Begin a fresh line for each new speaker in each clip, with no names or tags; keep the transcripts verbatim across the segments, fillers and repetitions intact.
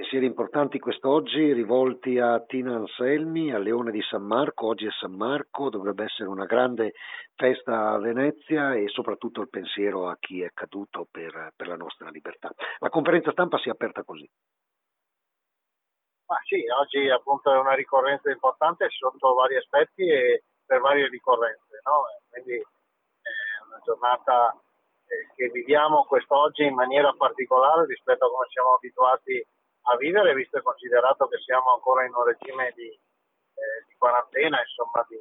pensieri importanti quest'oggi rivolti a Tina Anselmi, a Leone di San Marco. Oggi è San Marco, dovrebbe essere una grande festa a Venezia e soprattutto il pensiero a chi è caduto per, per la nostra libertà. La conferenza stampa si è aperta così.
Ma sì, oggi appunto è una ricorrenza importante sotto vari aspetti e per varie ricorrenze, no? Quindi è una giornata che viviamo quest'oggi in maniera particolare rispetto a come siamo abituati a vivere, visto e considerato che siamo ancora in un regime di, eh, di quarantena, insomma di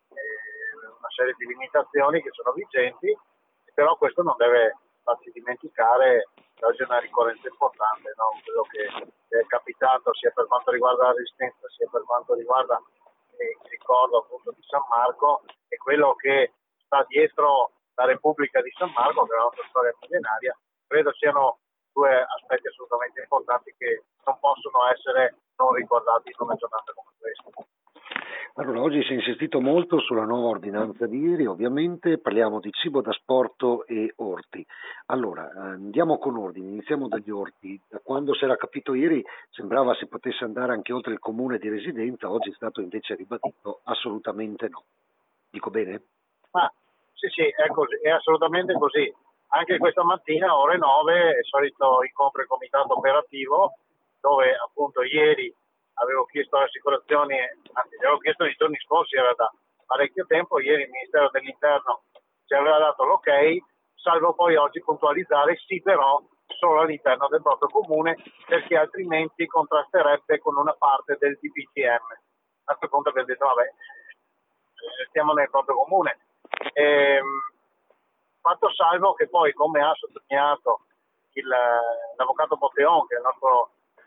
eh, una serie di limitazioni che sono vigenti, però questo non deve farci dimenticare che oggi è una ricorrenza importante, no? Quello che è capitato sia per quanto riguarda la Resistenza sia per quanto riguarda eh, il ricordo appunto di San Marco e quello che sta dietro la Repubblica di San Marco, che è la nostra storia millenaria. Credo siano due aspetti assolutamente importanti che non possono essere non ricordati in una giornata come questa.
Allora, oggi si è insistito molto sulla nuova ordinanza di ieri, ovviamente parliamo di cibo da sporto e orti. Allora, andiamo con ordine, iniziamo dagli orti. Da quando si era capito ieri sembrava si potesse andare anche oltre il comune di residenza, oggi è stato invece ribadito assolutamente no. Dico bene?
Ah, sì, sì, è così, è assolutamente così. Anche questa mattina, ore nove, è il solito incontro del comitato operativo, dove appunto ieri avevo chiesto alle assicurazioni, anzi avevo chiesto nei giorni scorsi, era da parecchio tempo, ieri il Ministero dell'Interno ci aveva dato l'ok, salvo poi oggi puntualizzare sì però solo all'interno del proprio comune, perché altrimenti contrasterebbe con una parte del D P C M. A questo punto abbiamo detto vabbè, stiamo nel proprio comune. Ehm, fatto salvo che poi, come ha sottolineato il, l'avvocato Botteon, che è il nostro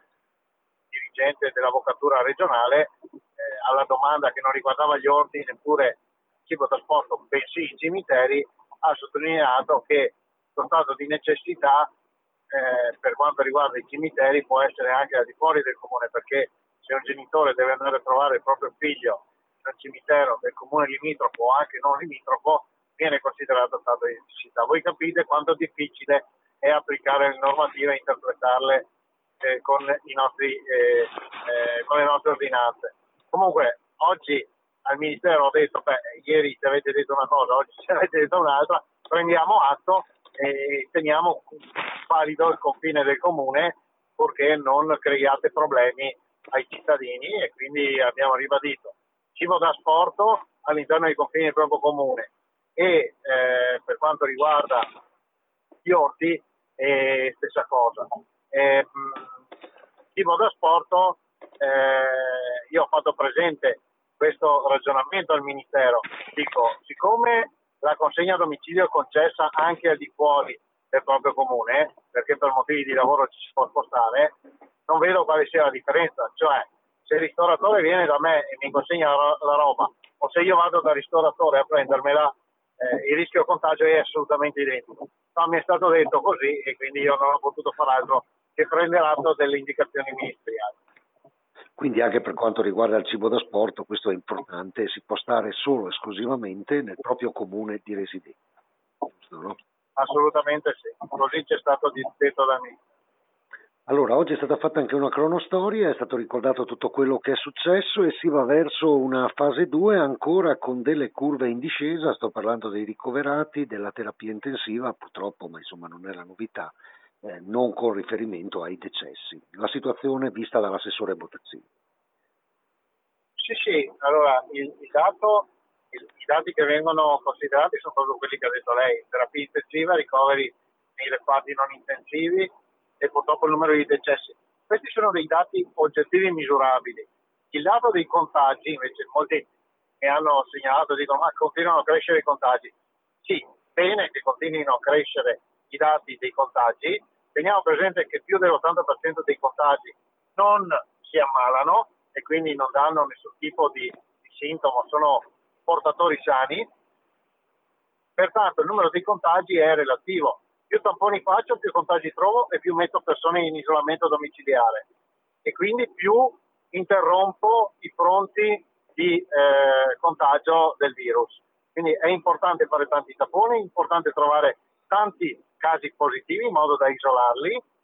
dirigente dell'avvocatura regionale, eh, alla domanda che non riguardava gli orti neppure cibo da sport, bensì i cimiteri, ha sottolineato che lo stato di necessità eh, per quanto riguarda i cimiteri può essere anche al di fuori del comune, perché se un genitore deve andare a trovare il proprio figlio in un cimitero del comune limitrofo o anche non limitrofo, viene considerato stato di necessità. Voi capite quanto difficile è applicare le normative e interpretarle eh, con, i nostri, eh, eh, con le nostre ordinanze. Comunque, oggi al Ministero ho detto, beh, ieri ci avete detto una cosa, oggi ci avete detto un'altra, prendiamo atto e teniamo valido il confine del comune purché non creiate problemi ai cittadini, e quindi abbiamo ribadito cibo da asporto all'interno dei confini del proprio comune e eh, per quanto riguarda gli orti eh, stessa cosa. Eh, mh, cibo da asporto, eh, io ho fatto presente questo ragionamento al Ministero, dico, siccome la consegna a domicilio è concessa anche al di fuori del proprio comune, perché per motivi di lavoro ci si può spostare, non vedo quale sia la differenza, cioè se il ristoratore viene da me e mi consegna la, la roba, o se io vado dal ristoratore a prendermela, eh, il rischio contagio è assolutamente identico. No, mi è stato detto così e quindi io non ho potuto far altro che prendere atto delle indicazioni ministeriali.
Quindi anche per quanto riguarda il cibo da sport, questo è importante, si può stare solo esclusivamente nel proprio comune di residenza, giusto, no?
Assolutamente sì, così c'è stato detto da me.
Allora, oggi è stata fatta anche una cronostoria, è stato ricordato tutto quello che è successo e si va verso una fase due ancora con delle curve in discesa, sto parlando dei ricoverati, della terapia intensiva, purtroppo, ma insomma non è la novità, eh, non con riferimento ai decessi. La situazione vista dall'assessore Botazzini.
Sì, sì, allora il, il dato, il, i dati che vengono considerati sono proprio quelli che ha detto lei, terapia intensiva, ricoveri nei reparti non intensivi e purtroppo il numero di decessi. Questi sono dei dati oggettivi e misurabili. Il dato dei contagi, invece, molti mi hanno segnalato e dicono ma continuano a crescere i contagi. Sì, bene che continuino a crescere i dati dei contagi, teniamo presente che più dell'ottanta per cento dei contagi non si ammalano e quindi non danno nessun tipo di, di sintomo, sono portatori sani, pertanto il numero dei contagi è relativo. Più tamponi faccio, più contagi trovo e più metto persone in isolamento domiciliare e quindi più interrompo i fronti di eh, contagio del virus. Quindi è importante fare tanti tamponi, è importante trovare tanti casi positivi in modo da isolarli,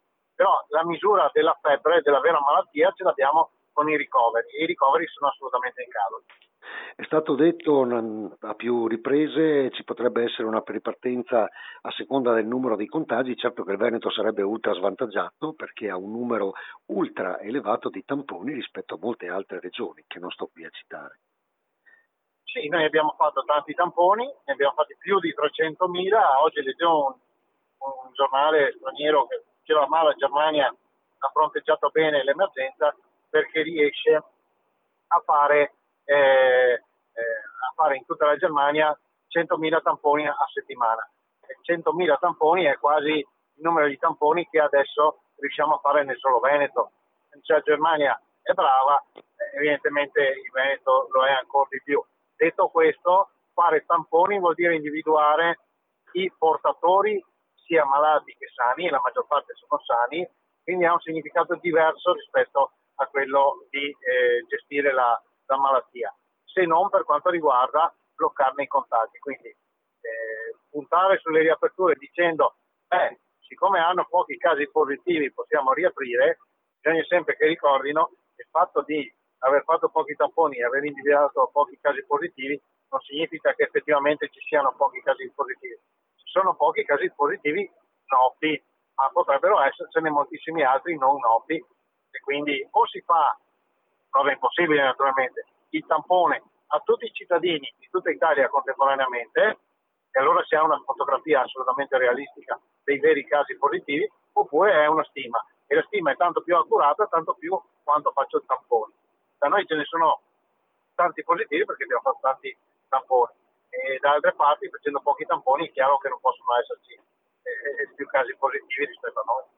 però la misura della febbre, della vera malattia, ce l'abbiamo con i ricoveri, e i ricoveri sono assolutamente in calo.
È stato detto a più riprese ci potrebbe essere una ripartenza a seconda del numero di contagi, certo che il Veneto sarebbe ultra svantaggiato perché ha un numero ultra elevato di tamponi rispetto a molte altre regioni che non sto qui a citare.
Sì, noi abbiamo fatto tanti tamponi, ne abbiamo fatti più di trecentomila, oggi leggevo un, un giornale straniero che diceva ma la Germania ha fronteggiato bene l'emergenza perché riesce a fare, eh, eh, a fare in tutta la Germania centomila tamponi a settimana. centomila tamponi è quasi il numero di tamponi che adesso riusciamo a fare nel solo Veneto. Cioè la Germania è brava, evidentemente il Veneto lo è ancora di più. Detto questo, fare tamponi vuol dire individuare i portatori sia malati che sani, e la maggior parte sono sani, quindi ha un significato diverso rispetto a quello di eh, gestire la, la malattia, se non per quanto riguarda bloccarne i contagi. Quindi eh, puntare sulle riaperture dicendo beh, siccome hanno pochi casi positivi possiamo riaprire, bisogna sempre che ricordino il fatto di aver fatto pochi tamponi e aver individuato pochi casi positivi non significa che effettivamente ci siano pochi casi positivi. Ci sono pochi casi positivi noti, ma potrebbero essercene moltissimi altri non noti, e quindi o si fa, cosa impossibile naturalmente, il tampone a tutti i cittadini di tutta Italia contemporaneamente, e allora si ha una fotografia assolutamente realistica dei veri casi positivi, oppure è una stima, e la stima è tanto più accurata tanto più quanto faccio il tampone. Da noi ce ne sono tanti positivi perché abbiamo fatto tanti tamponi, e da altre parti facendo pochi tamponi è chiaro che non possono esserci eh, più casi positivi rispetto a noi.